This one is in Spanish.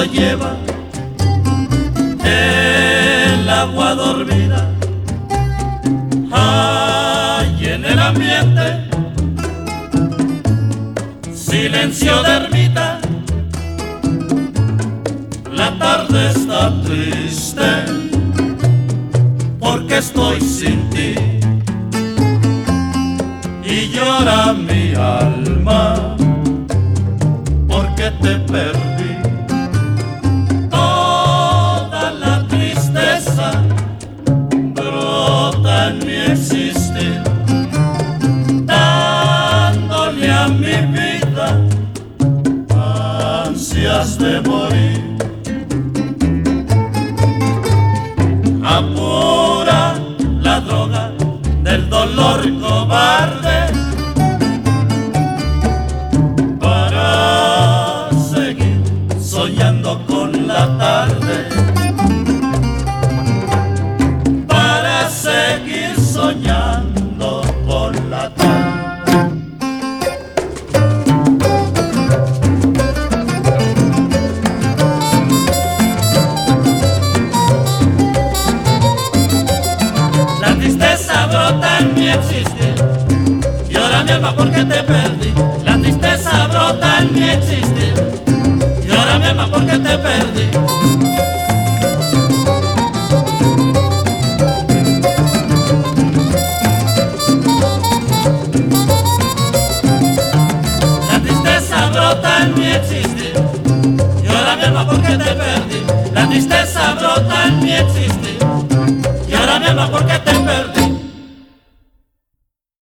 lleva el agua dormida. Hay en el ambiente silencio de ermita. La tarde está triste porque estoy sin ti y llora mi alma porque te perdí. Toda la tristeza brota en mi existir, dándole a mi vida ansias de morir. Apura la droga del dolor cobarde para seguir soñando con la tarde, para seguir soñando con la tarde. La tristeza brota en mi existir, llora mi alma porque te perdí. La tristeza brota en mi existir, llora mi alma porque te perdí. La tristeza brota en mi existir, llora mi alma porque te perdí. La tristeza brota en mi existir, y ahora mi alma porque te perdí.